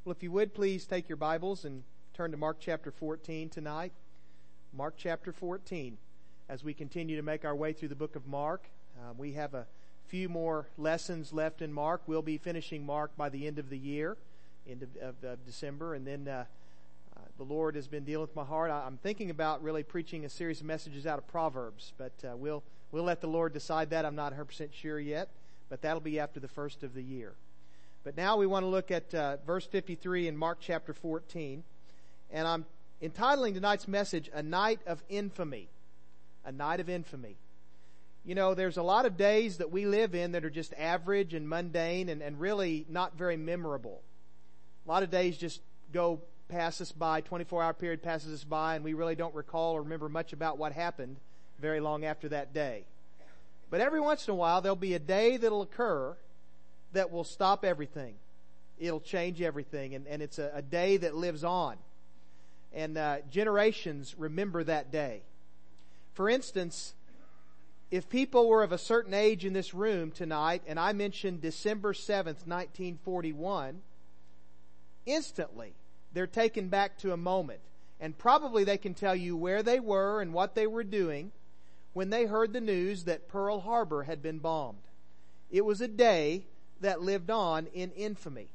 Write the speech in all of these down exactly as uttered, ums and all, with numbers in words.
Well, if you would, please take your Bibles and turn to Mark chapter fourteen tonight. Mark chapter fourteen. As we continue to make our way through the book of Mark, uh, we have a few more lessons left in Mark. We'll be finishing Mark by the end of the year, end of, of, of December. And then uh, uh, the Lord has been dealing with my heart. I, I'm thinking about really preaching a series of messages out of Proverbs. But uh, we'll, we'll let the Lord decide that. I'm not one hundred percent sure yet. But that'll be after the first of the year. But now we want to look at uh, verse fifty-three in Mark chapter fourteen. And I'm entitling tonight's message, A Night of Infamy. A Night of Infamy. You know, there's a lot of days that we live in that are just average and mundane and, and really not very memorable. A lot of days just go pass us by, twenty-four hour period passes us by, and we really don't recall or remember much about what happened very long after that day. But every once in a while, there'll be a day that'll occur that will stop everything. It'll change everything. And, and it's a, a day that lives on. And uh, generations remember that day. For instance, if people were of a certain age in this room tonight, and I mentioned December seventh, nineteen forty-one, instantly they're taken back to a moment. And probably they can tell you where they were and what they were doing when they heard the news that Pearl Harbor had been bombed. It was a day that lived on in infamy.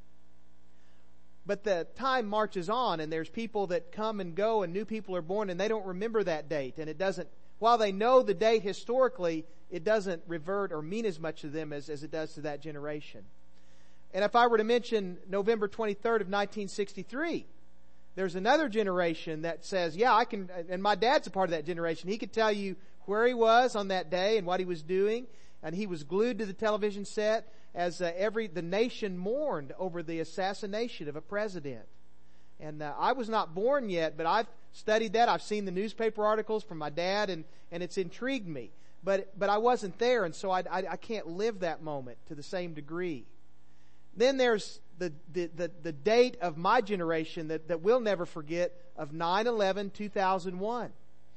But the time marches on, and there's people that come and go, and new people are born, and they don't remember that date. And it doesn't, while they know the date historically, it doesn't revert or mean as much to them as, as it does to that generation. And if I were to mention November twenty-third of nineteen sixty-three, there's another generation that says, yeah, I can, and my dad's a part of that generation. He could tell you where he was on that day and what he was doing, and he was glued to the television set as uh, every the nation mourned over the assassination of a president. And uh, I was not born yet, but I've studied that. I've seen the newspaper articles from my dad, and, and it's intrigued me. But but I wasn't there, and so I, I, I can't live that moment to the same degree. Then there's the, the, the, the date of my generation that, that we'll never forget, of nine eleven two thousand one.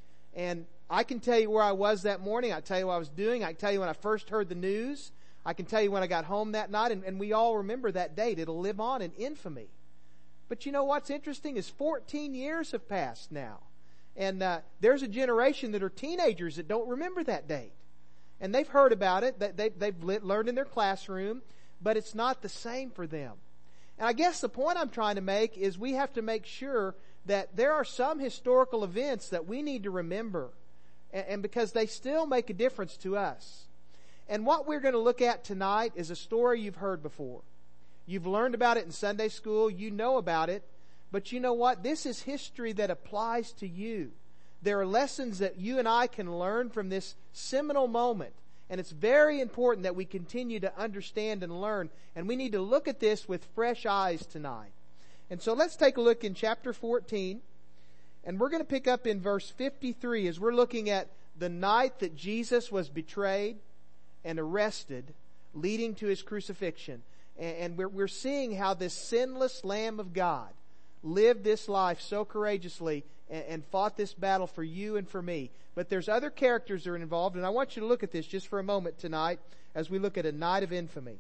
And I can tell you where I was that morning. I can tell you what I was doing. I can tell you when I first heard the news. I can tell you when I got home that night. And, and we all remember that date. It'll live on in infamy. But you know what's interesting is fourteen years have passed now. And uh, there's a generation that are teenagers that don't remember that date. And they've heard about it. They, they've learned in their classroom. But it's not the same for them. And I guess the point I'm trying to make is we have to make sure that there are some historical events that we need to remember. And, and because they still make a difference to us. And what we're going to look at tonight is a story you've heard before. You've learned about it in Sunday school. You know about it. But you know what? This is history that applies to you. There are lessons that you and I can learn from this seminal moment. And it's very important that we continue to understand and learn. And we need to look at this with fresh eyes tonight. And so let's take a look in chapter fourteen. And we're going to pick up in verse fifty-three as we're looking at the night that Jesus was betrayed and arrested, leading to His crucifixion. And we're, we're seeing how this sinless Lamb of God lived this life so courageously and, and fought this battle for you and for me. But there's other characters that are involved, and I want you to look at this just for a moment tonight as we look at a night of infamy.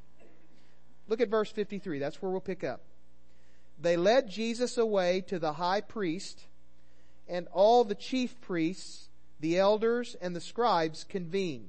Look at verse fifty-three. That's where we'll pick up. They led Jesus away to the high priest, and all the chief priests, the elders, and the scribes convened.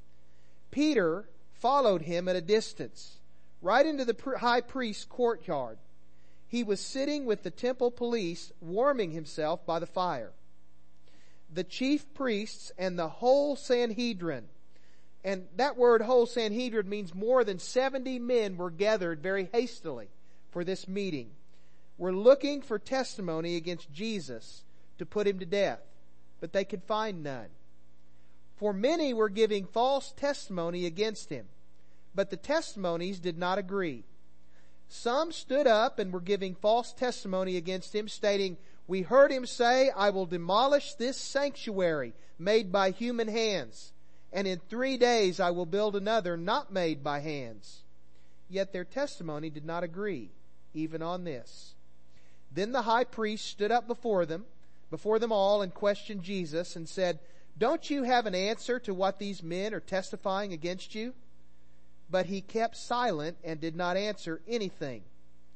Peter followed him at a distance, right into the high priest's courtyard. He was sitting with the temple police, warming himself by the fire. The chief priests and the whole Sanhedrin, and that word whole Sanhedrin means more than seventy men were gathered very hastily for this meeting, were looking for testimony against Jesus to put Him to death, but they could find none. For many were giving false testimony against Him, but the testimonies did not agree. Some stood up and were giving false testimony against Him, stating, "We heard Him say, 'I will demolish this sanctuary made by human hands, and in three days I will build another not made by hands.' Yet their testimony did not agree, even on this. Then the high priest stood up before them, before them all, and questioned Jesus and said, 'Don't you have an answer to what these men are testifying against you?' But He kept silent and did not answer anything.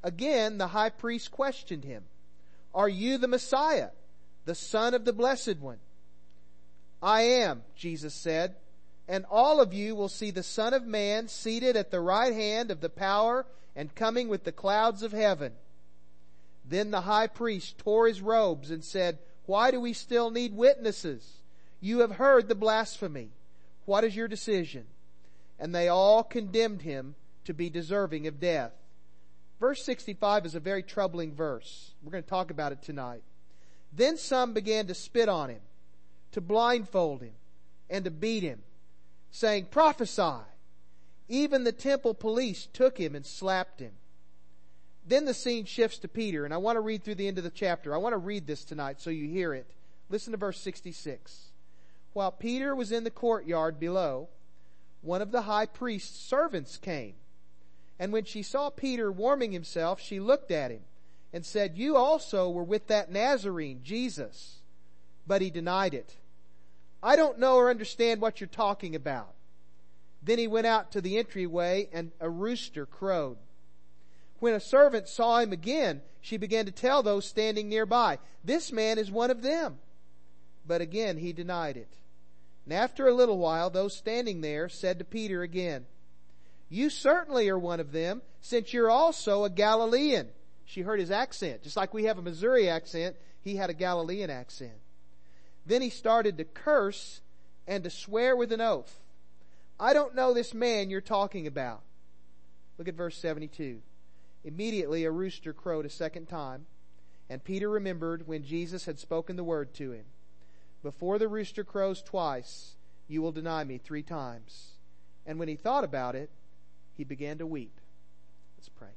Again, the high priest questioned him, "Are you the Messiah, the Son of the Blessed One?" "I am," Jesus said, "and all of you will see the Son of Man seated at the right hand of the power and coming with the clouds of heaven." Then the high priest tore his robes and said, "Why do we still need witnesses? You have heard the blasphemy. What is your decision?" And they all condemned him to be deserving of death. Verse sixty-five is a very troubling verse. We're going to talk about it tonight. Then some began to spit on him, to blindfold him, and to beat him, saying, "Prophesy." Even the temple police took him and slapped him. Then the scene shifts to Peter, and I want to read through the end of the chapter. I want to read this tonight so you hear it. Listen to verse sixty-six. While Peter was in the courtyard below, one of the high priest's servants came. And when she saw Peter warming himself, she looked at him and said, "You also were with that Nazarene, Jesus." But he denied it. "I don't know or understand what you're talking about." Then he went out to the entryway, and a rooster crowed. When a servant saw him again, she began to tell those standing nearby, "This man is one of them." But again he denied it. And after a little while, those standing there said to Peter again, "You certainly are one of them, since you're also a Galilean." She heard his accent. Just like we have a Missouri accent, he had a Galilean accent. Then he started to curse and to swear with an oath. "I don't know this man you're talking about." Look at verse seventy-two. Immediately a rooster crowed a second time, and Peter remembered when Jesus had spoken the word to him, "Before the rooster crows twice, you will deny me three times." And when he thought about it, he began to weep. Let's pray.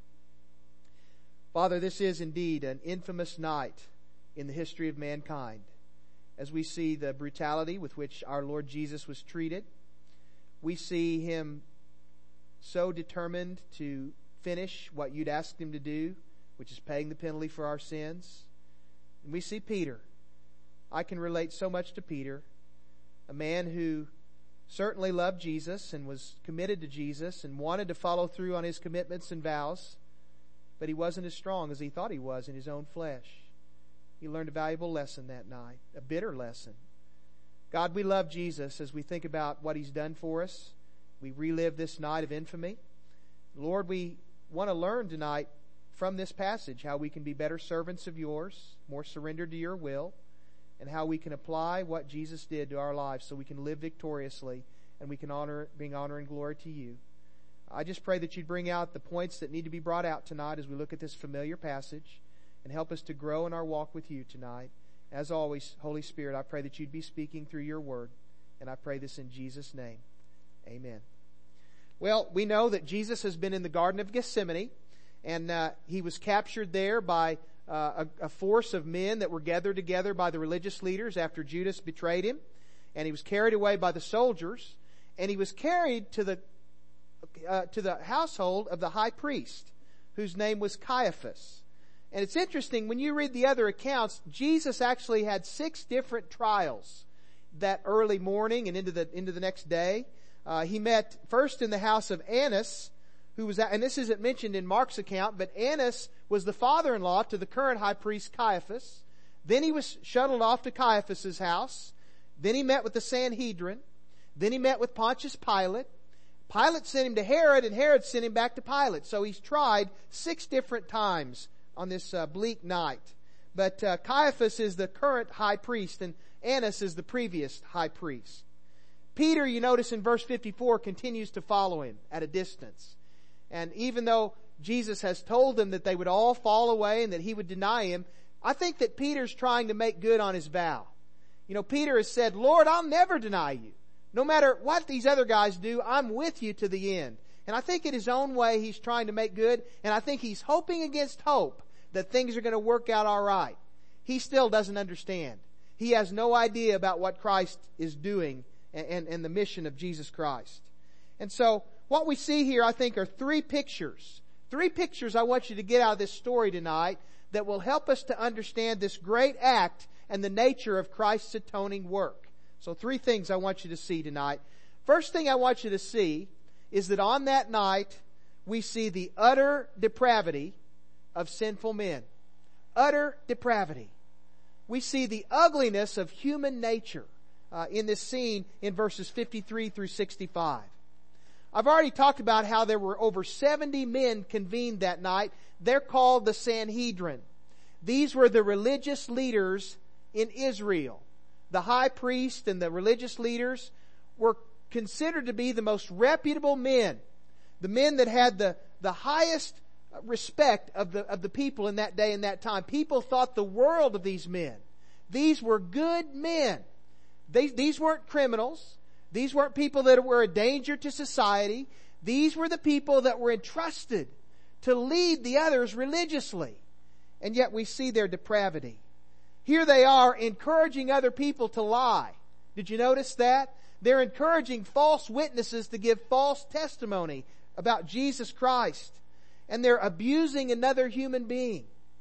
Father, this is indeed an infamous night in the history of mankind, as we see the brutality with which our Lord Jesus was treated. We see him so determined to finish what you'd asked him to do, which is paying the penalty for our sins. And we see Peter. I can relate so much to Peter, a man who certainly loved Jesus and was committed to Jesus and wanted to follow through on his commitments and vows, but he wasn't as strong as he thought he was in his own flesh. He learned a valuable lesson that night, a bitter lesson. God, we love Jesus as we think about what he's done for us. We relive this night of infamy. Lord, we want to learn tonight from this passage how we can be better servants of yours, more surrendered to your will, and how we can apply what Jesus did to our lives so we can live victoriously and we can honor, bring honor and glory to you. I just pray that you'd bring out the points that need to be brought out tonight as we look at this familiar passage and help us to grow in our walk with you tonight. As always, Holy Spirit, I pray that you'd be speaking through your word, and I pray this in Jesus' name. Amen. Well, we know that Jesus has been in the Garden of Gethsemane, and uh, he was captured there by uh, a, a force of men that were gathered together by the religious leaders after Judas betrayed him, and he was carried away by the soldiers, and he was carried to the uh, to the household of the high priest, whose name was Caiaphas. And it's interesting, when you read the other accounts, Jesus actually had six different trials that early morning and into the into the next day. Uh, he met first in the house of Annas, who was, and this isn't mentioned in Mark's account, but Annas was the father-in-law to the current high priest Caiaphas. Then he was shuttled off to Caiaphas's house. Then he met with the Sanhedrin. Then he met with Pontius Pilate. Pilate sent him to Herod, and Herod sent him back to Pilate. So he's tried six different times on this uh, bleak night. But uh, Caiaphas is the current high priest, and Annas is the previous high priest. Peter, you notice in verse fifty-four, continues to follow him at a distance. And even though Jesus has told them that they would all fall away and that he would deny him, I think that Peter's trying to make good on his vow. You know, Peter has said, "Lord, I'll never deny you. No matter what these other guys do, I'm with you to the end." And I think in his own way he's trying to make good, and I think he's hoping against hope that things are going to work out all right. He still doesn't understand. He has no idea about what Christ is doing and, and, and the mission of Jesus Christ. And so what we see here, I think, are three pictures. Three pictures I want you to get out of this story tonight that will help us to understand this great act and the nature of Christ's atoning work. So three things I want you to see tonight. First thing I want you to see is that on that night we see the utter depravity of sinful men. Utter depravity. We see the ugliness of human nature uh, in this scene in verses fifty-three through sixty-five. I've already talked about how there were over seventy men convened that night. They're called the Sanhedrin. These were the religious leaders in Israel. The high priest and the religious leaders were considered to be the most reputable men. The men that had the, the highest respect of the, of the people in that day and that time. People thought the world of these men. These were good men. They, these weren't criminals. These weren't people that were a danger to society. These were the people that were entrusted to lead the others religiously. And yet we see their depravity. Here they are encouraging other people to lie. Did you notice that? They're encouraging false witnesses to give false testimony about Jesus Christ. And they're abusing another human being.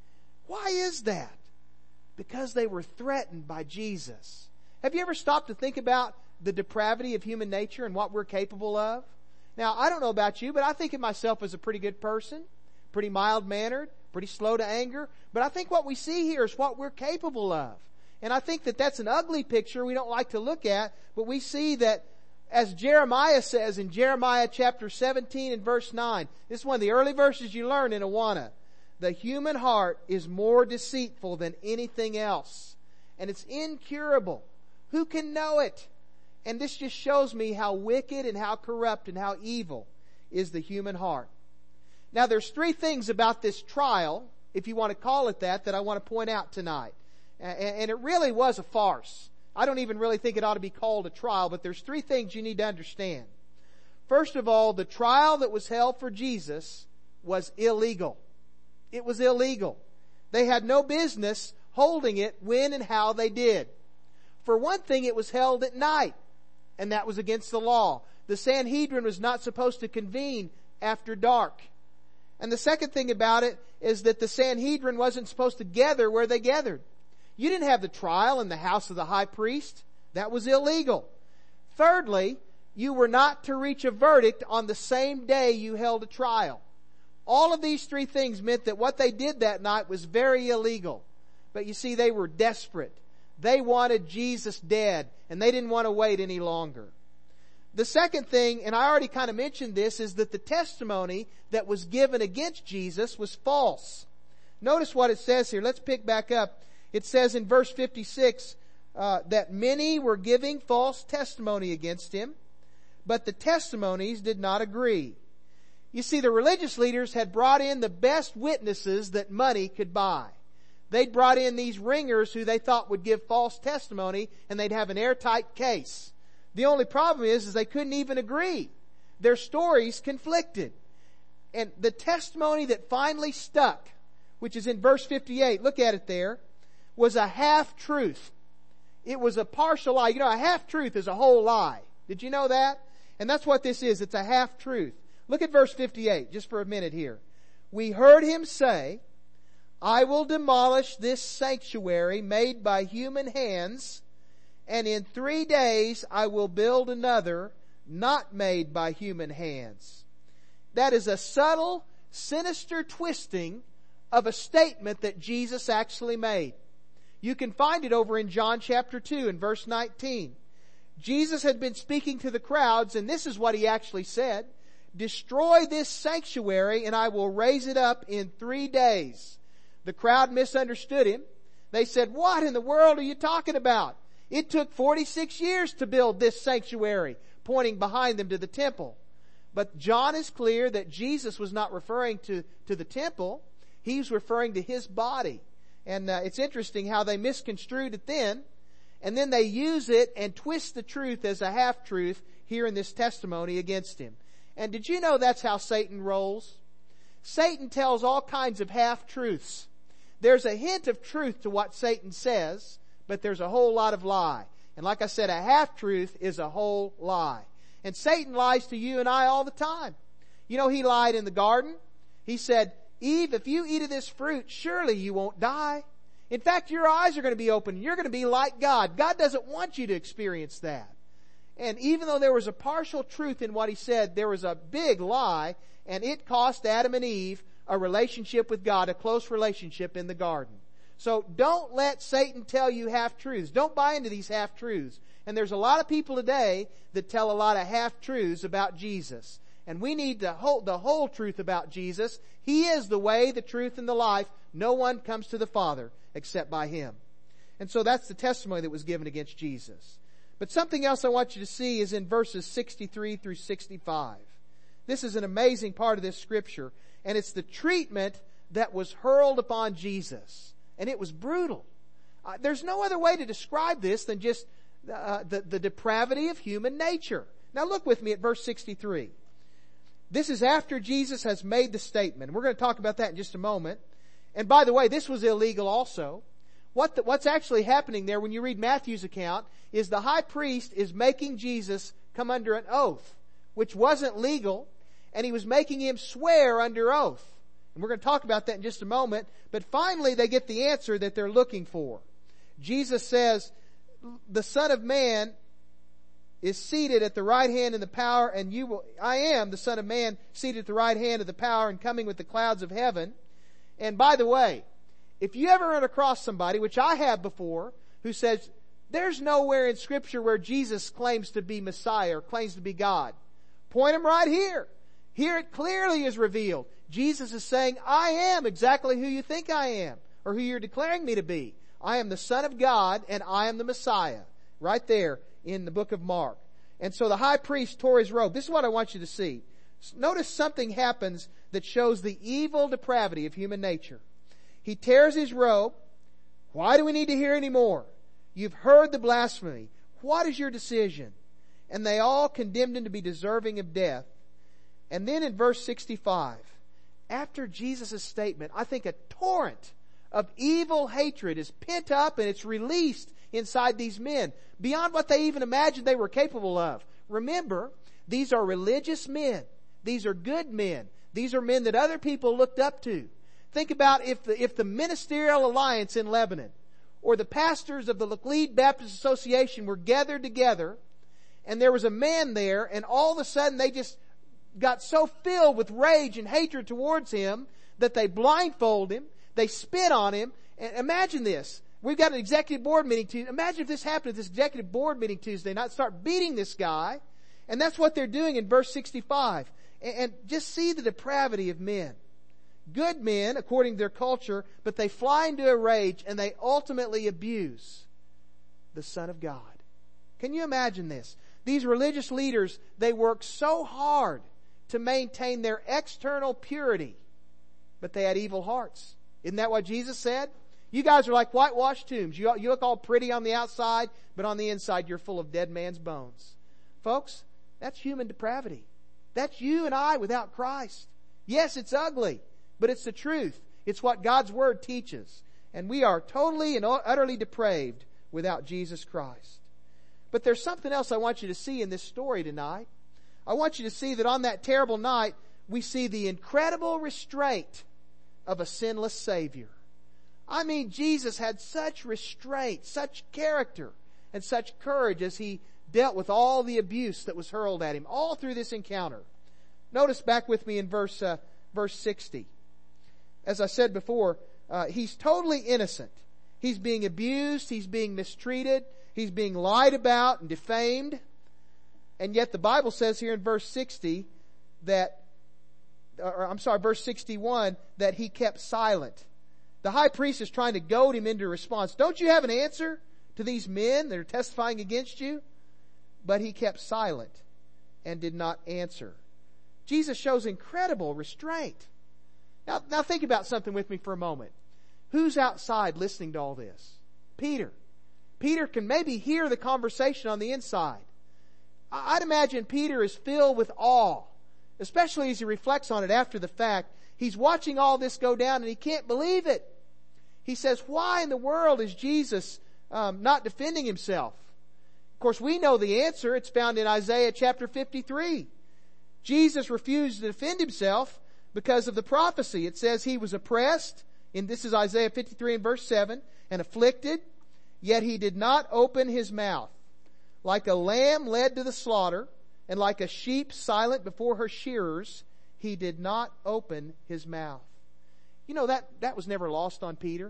Why is that? Because they were threatened by Jesus. Have you ever stopped to think about the depravity of human nature and what we're capable of? Now, I don't know about you, but I think of myself as a pretty good person, pretty mild-mannered, pretty slow to anger. But I think what we see here is what we're capable of. And I think that that's an ugly picture we don't like to look at, but we see that, as Jeremiah says in Jeremiah chapter seventeen and verse nine, this is one of the early verses you learn in Awana. The human heart is more deceitful than anything else, and it's incurable. Who can know it? And this just shows me how wicked and how corrupt and how evil is the human heart. Now there's three things about this trial, if you want to call it that, that I want to point out tonight. And it really was a farce. I don't even really think it ought to be called a trial, but there's three things you need to understand. First of all, the trial that was held for Jesus was illegal. It was illegal. They had no business holding it when and how they did. For one thing, it was held at night, and that was against the law. The Sanhedrin was not supposed to convene after dark. And the second thing about it is that the Sanhedrin wasn't supposed to gather where they gathered. You didn't have the trial in the house of the high priest. That was illegal. Thirdly, you were not to reach a verdict on the same day you held a trial. All of these three things meant that what they did that night was very illegal. But you see, they were desperate. They wanted Jesus dead, and they didn't want to wait any longer. The second thing, and I already kind of mentioned this, is that the testimony that was given against Jesus was false. Notice what it says here. Let's pick back up. It says in verse fifty-six uh, that many were giving false testimony against him, but the testimonies did not agree. You see, the religious leaders had brought in the best witnesses that money could buy. They'd brought in these ringers who they thought would give false testimony, and they'd have an airtight case. The only problem is, is they couldn't even agree. Their stories conflicted. And the testimony that finally stuck, which is in verse fifty-eight, look at it there, was a half-truth. It was a partial lie. You know, a half-truth is a whole lie. Did you know that? And that's what this is. It's a half-truth. Look at verse fifty-eight, just for a minute here. We heard him say, I will demolish this sanctuary made by human hands, and in three days I will build another not made by human hands. That is a subtle, sinister twisting of a statement that Jesus actually made. You can find it over in John chapter two and verse nineteen. Jesus had been speaking to the crowds, and this is what he actually said. Destroy this sanctuary and I will raise it up in three days. The crowd misunderstood him. They said, what in the world are you talking about? It took forty-six years to build this sanctuary, pointing behind them to the temple. But John is clear that Jesus was not referring to, to the temple. He was referring to his body. And uh, it's interesting how they misconstrued it then. And then they use it and twist the truth as a half-truth here in this testimony against him. And did you know that's how Satan rolls? Satan tells all kinds of half-truths. There's a hint of truth to what Satan says, but there's a whole lot of lie. And like I said, a half-truth is a whole lie. And Satan lies to you and I all the time. You know, he lied in the garden. He said, Eve, if you eat of this fruit, surely you won't die. In fact, your eyes are going to be open. You're going to be like God. God doesn't want you to experience that. And even though there was a partial truth in what he said, there was a big lie, and it cost Adam and Eve a relationship with God, a close relationship in the garden. So don't let Satan tell you half-truths. Don't buy into these half-truths. And there's a lot of people today that tell a lot of half-truths about Jesus. And we need to hold the whole truth about Jesus. He is the way, the truth, and the life. No one comes to the Father except by Him. And so that's the testimony that was given against Jesus. But something else I want you to see is in verses sixty-three through sixty-five. This is an amazing part of this scripture. And it's the treatment that was hurled upon Jesus. And it was brutal. Uh, there's no other way to describe this than just uh, the, the depravity of human nature. Now look with me at verse sixty-three. This is after Jesus has made the statement. We're going to talk about that in just a moment. And by the way, this was illegal also. What the, what's actually happening there when you read Matthew's account is the high priest is making Jesus come under an oath, which wasn't legal, and he was making him swear under oath. And we're going to talk about that in just a moment. But finally they get the answer that they're looking for. Jesus says, the Son of Man is seated at the right hand in the power, and you will, I am the Son of Man seated at the right hand of the power and coming with the clouds of heaven. And by the way, if you ever run across somebody, which I have before, who says, there's nowhere in Scripture where Jesus claims to be Messiah or claims to be God, point him right here. Here it clearly is revealed. Jesus is saying, I am exactly who you think I am, or who you're declaring me to be. I am the Son of God, and I am the Messiah. Right there in the book of Mark. And so the high priest tore his robe. This is what I want you to see. Notice something happens that shows the evil depravity of human nature. He tears his robe. Why do we need to hear any more? You've heard the blasphemy. What is your decision? And they all condemned him to be deserving of death. And then in verse sixty-five, after Jesus' statement, I think a torrent of evil hatred is pent up and it's released inside these men, beyond what they even imagined they were capable of. Remember, these are religious men. These are good men. These are men that other people looked up to. Think about if the, if the Ministerial Alliance in Lebanon or the pastors of the Laclede Baptist Association were gathered together and there was a man there and all of a sudden they just got so filled with rage and hatred towards him that they blindfold him, they spit on him. And imagine this. We've got an executive board meeting Tuesday. Imagine if this happened at this executive board meeting Tuesday night. Start beating this guy. And that's what they're doing in verse sixty-five. And, and just see the depravity of men. Good men, according to their culture, but they fly into a rage and they ultimately abuse the Son of God. Can you imagine this? These religious leaders, they work so hard to maintain their external purity, but they had evil hearts. Isn't that what Jesus said? You guys are like whitewashed tombs. You, you look all pretty on the outside, but on the inside you're full of dead man's bones. Folks, that's human depravity. That's you and I without Christ. Yes, it's ugly, but it's the truth. It's what God's Word teaches. And we are totally and utterly depraved without Jesus Christ. But there's something else I want you to see in this story tonight. I want you to see that on that terrible night, we see the incredible restraint of a sinless Savior. I mean, Jesus had such restraint, such character, and such courage as He dealt with all the abuse that was hurled at Him, all through this encounter. Notice back with me in verse uh, verse sixty. As I said before, uh, He's totally innocent. He's being abused, He's being mistreated, He's being lied about and defamed. And yet the Bible says here in verse sixty that, or I'm sorry, verse sixty-one, that He kept silent. The high priest is trying to goad him into response. Don't you have an answer to these men that are testifying against you? But he kept silent and did not answer. Jesus shows incredible restraint. Now, now think about something with me for a moment. Who's outside listening to all this? Peter. Peter can maybe hear the conversation on the inside. I'd imagine Peter is filled with awe, especially as he reflects on it after the fact. He's watching all this go down and he can't believe it. He says, why in the world is Jesus um, not defending himself? Of course, we know the answer. It's found in Isaiah chapter fifty-three. Jesus refused to defend himself because of the prophecy. It says he was oppressed, and this is Isaiah fifty-three and verse seven, and afflicted, yet he did not open his mouth. Like a lamb led to the slaughter, and like a sheep silent before her shearers, he did not open his mouth. You know, that, that was never lost on Peter.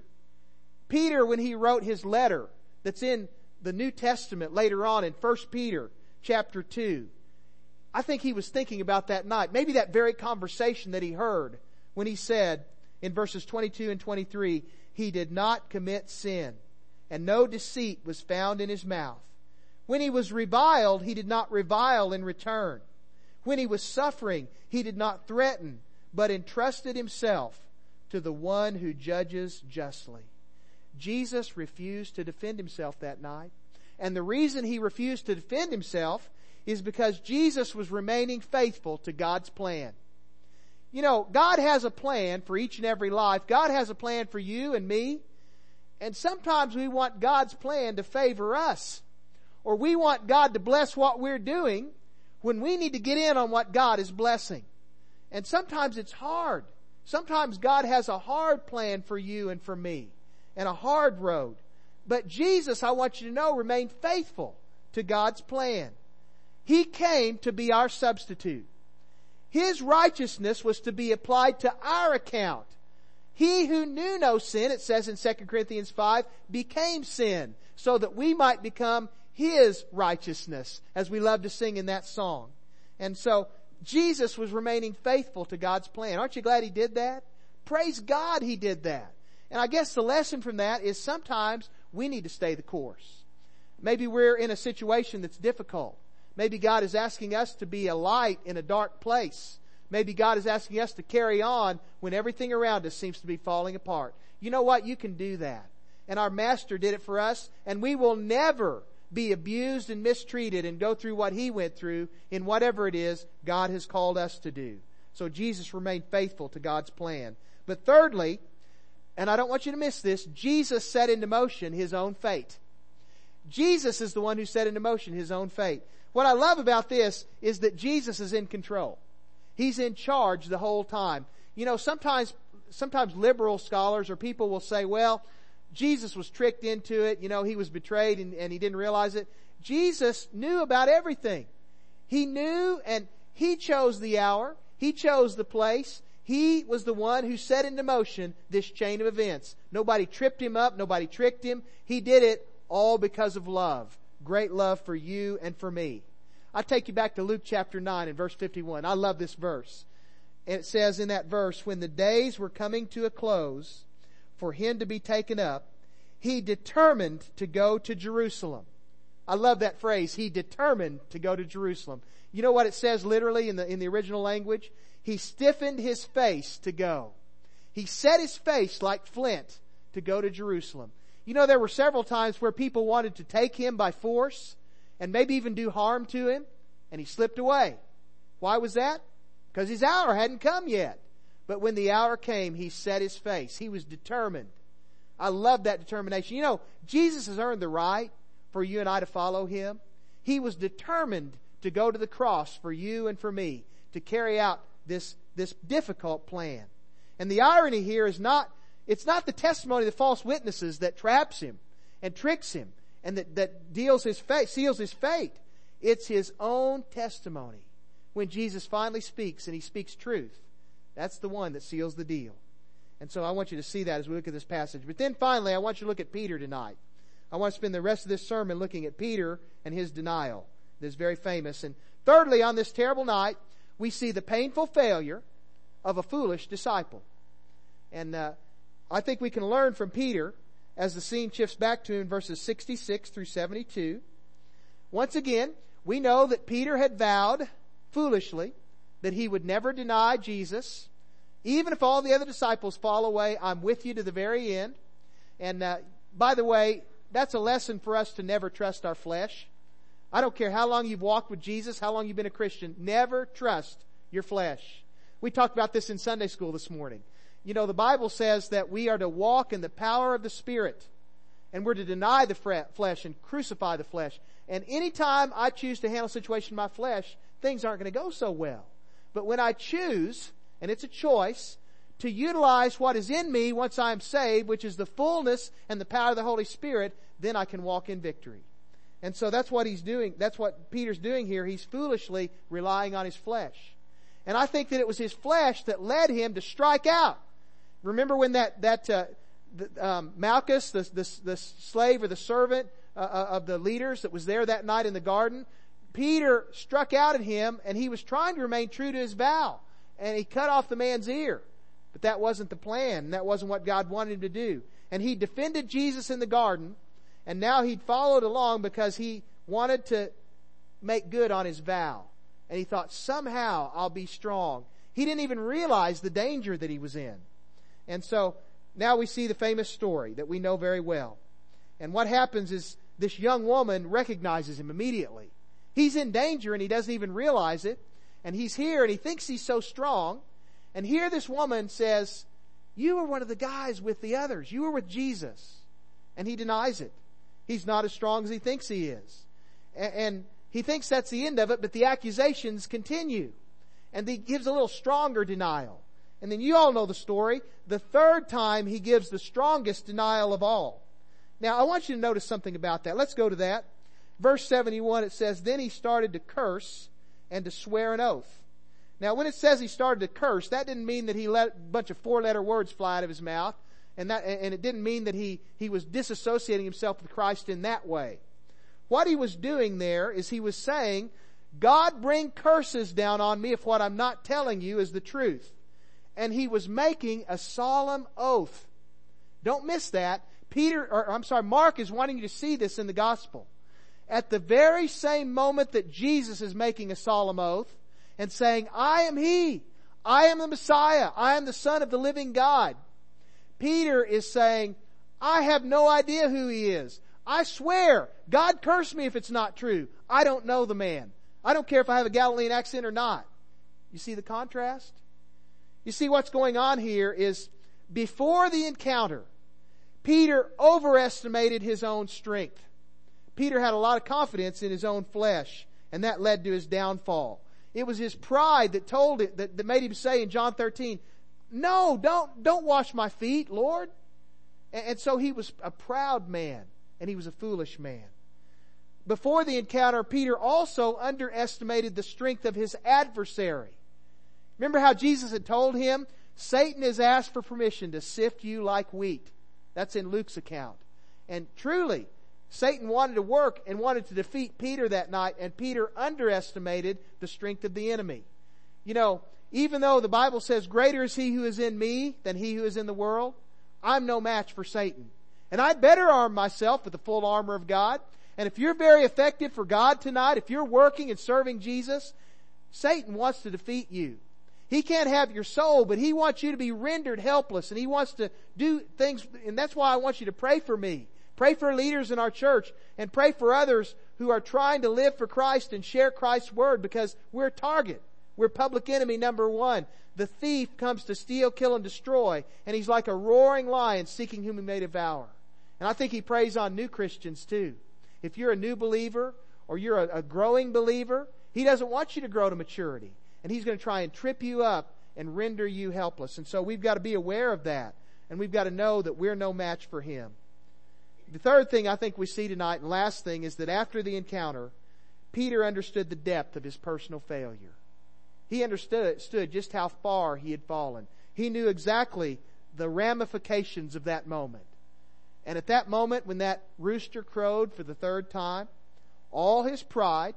Peter, when he wrote his letter that's in the New Testament later on in First Peter chapter two, I think he was thinking about that night. Maybe that very conversation that he heard when he said in verses twenty-two and twenty-three, he did not commit sin, and no deceit was found in his mouth. When he was reviled, he did not revile in return. When he was suffering, he did not threaten, but entrusted himself to the one who judges justly. Jesus refused to defend himself that night. And the reason he refused to defend himself is because Jesus was remaining faithful to God's plan. You know, God has a plan for each and every life. God has a plan for you and me. And sometimes we want God's plan to favor us. Or we want God to bless what we're doing when we need to get in on what God is blessing. And sometimes it's hard. Sometimes God has a hard plan for you and for me, and a hard road. But Jesus, I want you to know, remained faithful to God's plan. He came to be our substitute. His righteousness was to be applied to our account. He who knew no sin, it says in Second Corinthians five, became sin so that we might become His righteousness, as we love to sing in that song. And so Jesus was remaining faithful to God's plan. Aren't you glad He did that? Praise God He did that. And I guess the lesson from that is sometimes we need to stay the course. Maybe we're in a situation that's difficult. Maybe God is asking us to be a light in a dark place. Maybe God is asking us to carry on when everything around us seems to be falling apart. You know what? You can do that. And our Master did it for us, and we will never be abused and mistreated and go through what He went through in whatever it is God has called us to do. So Jesus remained faithful to God's plan. But thirdly, and I don't want you to miss this, Jesus set into motion His own fate. Jesus is the one who set into motion His own fate. What I love about this is that Jesus is in control. He's in charge the whole time. You know, sometimes, sometimes liberal scholars or people will say, well, Jesus was tricked into it. You know, He was betrayed and, and He didn't realize it. Jesus knew about everything. He knew, and He chose the hour. He chose the place. He was the one who set into motion this chain of events. Nobody tripped Him up. Nobody tricked Him. He did it all because of love. Great love for you and for me. I take you back to Luke chapter nine and verse fifty-one. I love this verse. And it says in that verse, when the days were coming to a close for Him to be taken up, He determined to go to Jerusalem. I love that phrase. He determined to go to Jerusalem. You know what it says literally in the, in the original language? He stiffened His face to go. He set His face like flint to go to Jerusalem. You know, there were several times where people wanted to take Him by force and maybe even do harm to Him, and He slipped away. Why was that? Because His hour hadn't come yet. But when the hour came, He set His face. He was determined. I love that determination. You know, Jesus has earned the right for you and I to follow Him. He was determined to go to the cross for you and for me, to carry out this, this difficult plan. And the irony here is not, it's not the testimony of the false witnesses that traps Him and tricks Him and that, that deals his fate, seals His fate. It's His own testimony. When Jesus finally speaks and He speaks truth, that's the one that seals the deal. And so I want you to see that as we look at this passage. But then finally, I want you to look at Peter tonight. I want to spend the rest of this sermon looking at Peter and his denial. That is very famous. And thirdly, on this terrible night, we see the painful failure of a foolish disciple. And uh, I think we can learn from Peter as the scene shifts back to in verses sixty-six through seventy-two. Once again, we know that Peter had vowed foolishly that he would never deny Jesus. Even if all the other disciples fall away, I'm with you to the very end. And uh, by the way, that's a lesson for us to never trust our flesh. I don't care how long you've walked with Jesus, how long you've been a Christian. Never trust your flesh. We talked about this in Sunday school this morning. You know, the Bible says that we are to walk in the power of the Spirit. And we're to deny the flesh and crucify the flesh. And anytime I choose to handle a situation in my flesh, things aren't going to go so well. But when I choose, and it's a choice, to utilize what is in me once I'm saved, which is the fullness and the power of the Holy Spirit, then I can walk in victory. And so that's what he's doing. That's what Peter's doing here. He's foolishly relying on his flesh. And I think that it was his flesh that led him to strike out. remember when that, that uh, the, um, Malchus, the, the, the slave or the servant uh, of the leaders that was there that night in the garden, Peter struck out at him, and he was trying to remain true to his vow. And he cut off the man's ear. But that wasn't the plan, and that wasn't what God wanted him to do. And he defended Jesus in the garden, and now he'd followed along because he wanted to make good on his vow. And he thought, somehow I'll be strong. He didn't even realize the danger that he was in. And so now we see the famous story that we know very well. And what happens is this young woman recognizes him immediately. He's in danger and he doesn't even realize it. And he's here and he thinks he's so strong. And here this woman says, you were one of the guys with the others. You were with Jesus. And he denies it. He's not as strong as he thinks he is. And he thinks that's the end of it, but the accusations continue. And he gives a little stronger denial. And then you all know the story. The third time he gives the strongest denial of all. Now I want you to notice something about that. Let's go to that. Verse seventy-one, it says, then he started to curse and to swear an oath. Now when it says he started to curse, that didn't mean that he let a bunch of four-letter words fly out of his mouth. And that, and it didn't mean that he, he was disassociating himself with Christ in that way. What he was doing there is he was saying, God, bring curses down on me if what I'm not telling you is the truth. And he was making a solemn oath. Don't miss that. Peter, or I'm sorry, Mark is wanting you to see this in the gospel. At the very same moment that Jesus is making a solemn oath and saying, I am He. I am the Messiah. I am the Son of the living God. Peter is saying, I have no idea who He is. I swear, God curse me if it's not true. I don't know the man. I don't care if I have a Galilean accent or not. You see the contrast? You see what's going on here is before the encounter, Peter overestimated his own strength. Peter had a lot of confidence in his own flesh, and that led to his downfall. It was his pride that told it, that, that made him say in John thirteen, no, don't, don't wash my feet, Lord. And, and so he was a proud man, and he was a foolish man. Before the encounter, Peter also underestimated the strength of his adversary. Remember how Jesus had told him, Satan has asked for permission to sift you like wheat. That's in Luke's account. And truly, Satan wanted to work and wanted to defeat Peter that night, and Peter underestimated the strength of the enemy. You know, even though the Bible says, greater is he who is in me than he who is in the world, I'm no match for Satan. And I'd better arm myself with the full armor of God. And if you're very effective for God tonight, if you're working and serving Jesus, Satan wants to defeat you. He can't have your soul, but he wants you to be rendered helpless, and he wants to do things, and that's why I want you to pray for me. Pray for leaders in our church, and pray for others who are trying to live for Christ and share Christ's word, because we're a target. We're public enemy number one. The thief comes to steal, kill, and destroy, and he's like a roaring lion seeking whom he may devour. And I think he preys on new Christians too. If you're a new believer, or you're a, a growing believer, he doesn't want you to grow to maturity. And he's going to try and trip you up and render you helpless. And so we've got to be aware of that. And we've got to know that we're no match for him. The third thing I think we see tonight, and last thing, is that after the encounter, Peter understood the depth of his personal failure. He understood understood just how far he had fallen. He knew exactly the ramifications of that moment. And at that moment, when that rooster crowed for the third time, all his pride,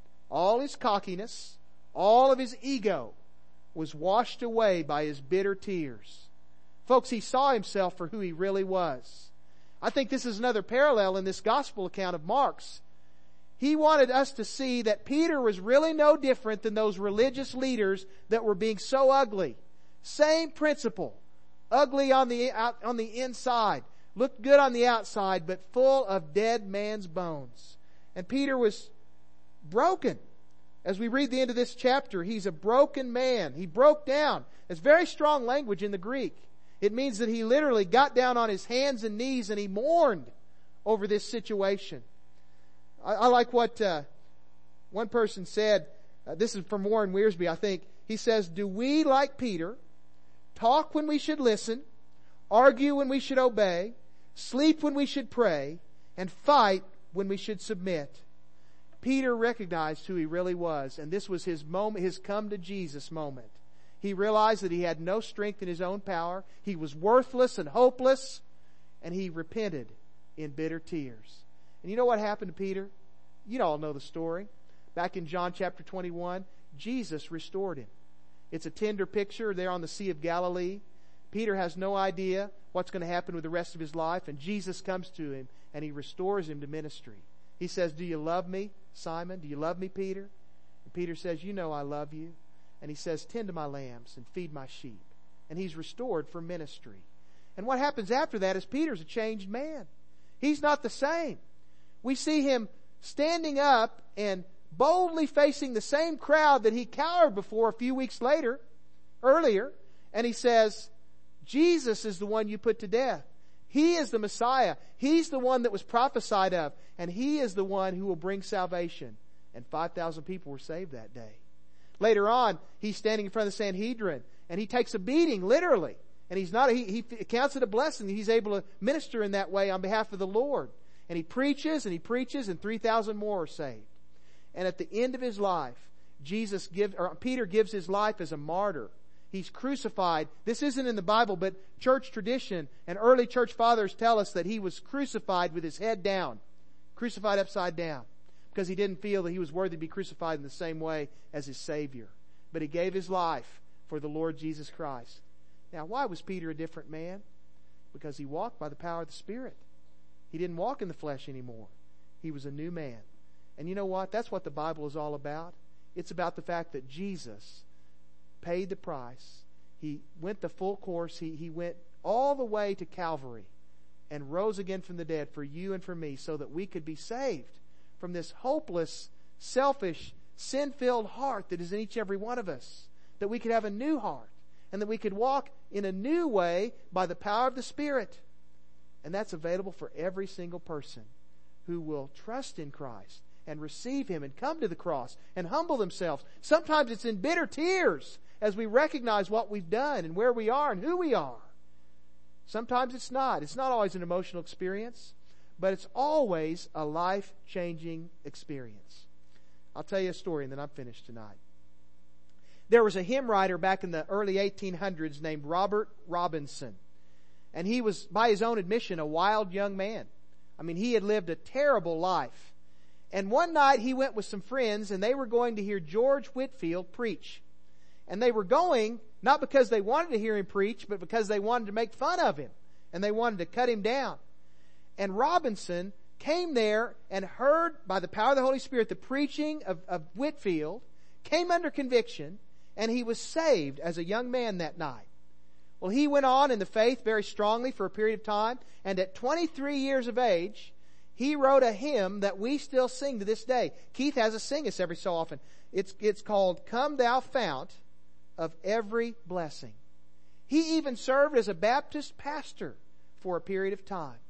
all his cockiness, all of his ego was washed away by his bitter tears. Folks, he saw himself for who he really was. I think this is another parallel in this gospel account of Mark's. He wanted us to see that Peter was really no different than those religious leaders that were being so ugly. Same principle. Ugly on the out, on the inside. Looked good on the outside, but full of dead man's bones. And Peter was broken. As we read the end of this chapter, he's a broken man. He broke down. It's very strong language in the Greek. It means that he literally got down on his hands and knees and he mourned over this situation. I, I like what uh, one person said. Uh, this is from Warren Wiersbe, I think. He says, do we, like Peter, talk when we should listen, argue when we should obey, sleep when we should pray, and fight when we should submit? Peter recognized who he really was, and this was his moment, his come to Jesus moment. He realized that he had no strength in his own power. He was worthless and hopeless. And he repented in bitter tears. And you know what happened to Peter? You all know the story. Back in John chapter twenty-one, Jesus restored him. It's a tender picture there on the Sea of Galilee. Peter has no idea what's going to happen with the rest of his life, and Jesus comes to him and he restores him to ministry. He says, "Do you love me, Simon? Do you love me, Peter?" And Peter says, "You know I love you." And he says, "Tend to my lambs and feed my sheep." And he's restored for ministry. And what happens after that is Peter's a changed man. He's not the same. We see him standing up and boldly facing the same crowd that he cowered before a few weeks later, earlier, and he says, "Jesus is the one you put to death. He is the Messiah. He's the one that was prophesied of, and He is the one who will bring salvation." And five thousand people were saved that day. Later on, he's standing in front of the Sanhedrin, and he takes a beating, literally. And he's not, he, he counts it a blessing that he's able to minister in that way on behalf of the Lord. And he preaches and he preaches, and three thousand more are saved. And at the end of his life, Jesus gives, or Peter gives his life as a martyr. He's crucified. This isn't in the Bible, but church tradition and early church fathers tell us that he was crucified with his head down, crucified upside down, because he didn't feel that he was worthy to be crucified in the same way as his Savior. But he gave his life for the Lord Jesus Christ. Now, why was Peter a different man? Because he walked by the power of the Spirit. He didn't walk in the flesh anymore. He was a new man. And you know what? That's what the Bible is all about. It's about the fact that Jesus paid the price. He went the full course. He, he went all the way to Calvary and rose again from the dead for you and for me, so that we could be saved from this hopeless, selfish, sin-filled heart that is in each and every one of us. That we could have a new heart, and that we could walk in a new way by the power of the Spirit. And that's available for every single person who will trust in Christ and receive Him and come to the cross and humble themselves. Sometimes it's in bitter tears as we recognize what we've done and where we are and who we are. Sometimes it's not. It's not always an emotional experience, but it's always a life-changing experience. I'll tell you a story and then I'm finished tonight. There was a hymn writer back in the early eighteen hundreds named Robert Robinson. And he was, by his own admission, a wild young man. I mean, he had lived a terrible life. And one night he went with some friends, and they were going to hear George Whitefield preach. And they were going, not because they wanted to hear him preach, but because they wanted to make fun of him. And they wanted to cut him down. And Robinson came there and heard, by the power of the Holy Spirit, the preaching of, of Whitefield, came under conviction, and he was saved as a young man that night. Well, he went on in the faith very strongly for a period of time, and at twenty-three years of age, he wrote a hymn that we still sing to this day. Keith has us sing this every so often. It's, it's called, "Come Thou Fount of Every Blessing." He even served as a Baptist pastor for a period of time.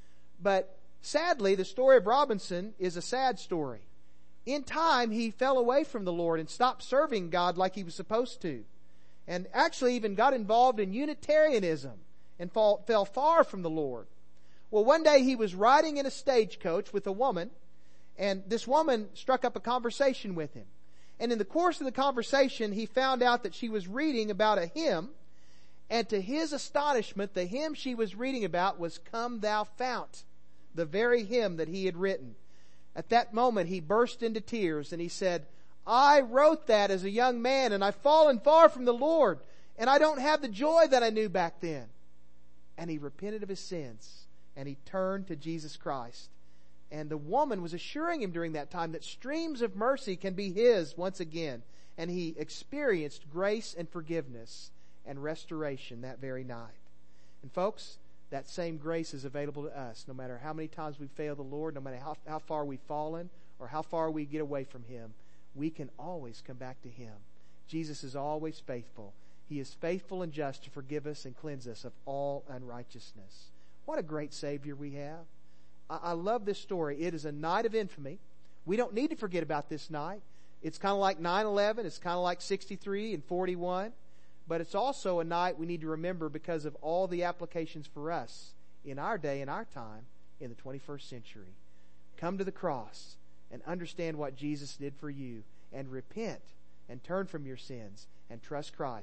But sadly, the story of Robinson is a sad story. In time, he fell away from the Lord and stopped serving God like he was supposed to. And actually even got involved in Unitarianism and fall, fell far from the Lord. Well, one day he was riding in a stagecoach with a woman, and this woman struck up a conversation with him. And in the course of the conversation, he found out that she was reading about a hymn, and to his astonishment, the hymn she was reading about was "Come Thou Fount," the very hymn that he had written. At that moment, he burst into tears, and he said, "I wrote that as a young man, and I've fallen far from the Lord, and I don't have the joy that I knew back then." And he repented of his sins, and he turned to Jesus Christ. And the woman was assuring him during that time that streams of mercy can be his once again. And he experienced grace and forgiveness and restoration that very night. And folks, that same grace is available to us, no matter how many times we fail the Lord, no matter how, how far we've fallen or how far we get away from Him. We can always come back to Him. Jesus is always faithful. He is faithful and just to forgive us and cleanse us of all unrighteousness. What a great Savior we have. I, I love this story. It is a night of infamy. We don't need to forget about this night. It's kind of like nine eleven. It's kind of like sixty-three and forty-one. But it's also a night we need to remember because of all the applications for us in our day, in our time, in the twenty-first century. Come to the cross and understand what Jesus did for you, and repent and turn from your sins and trust Christ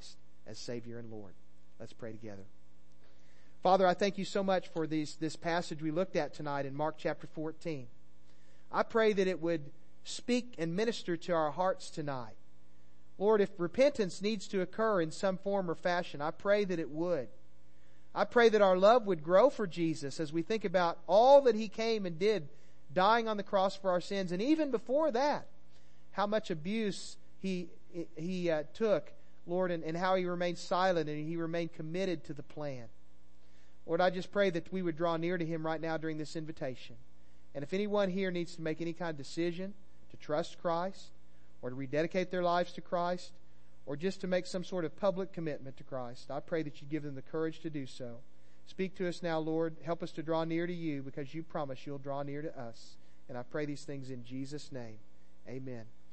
as Savior and Lord. Let's pray together. Father, I thank you so much for these, this passage we looked at tonight in Mark chapter fourteen. I pray that it would speak and minister to our hearts tonight. Lord, if repentance needs to occur in some form or fashion, I pray that it would. I pray that our love would grow for Jesus as we think about all that He came and did, dying on the cross for our sins. And even before that, how much abuse He, he uh, took, Lord, and, and how He remained silent and He remained committed to the plan. Lord, I just pray that we would draw near to Him right now during this invitation. And if anyone here needs to make any kind of decision to trust Christ, or to rededicate their lives to Christ, or just to make some sort of public commitment to Christ, I pray that you give them the courage to do so. Speak to us now, Lord. Help us to draw near to you, because you promise you'll draw near to us. And I pray these things in Jesus' name. Amen.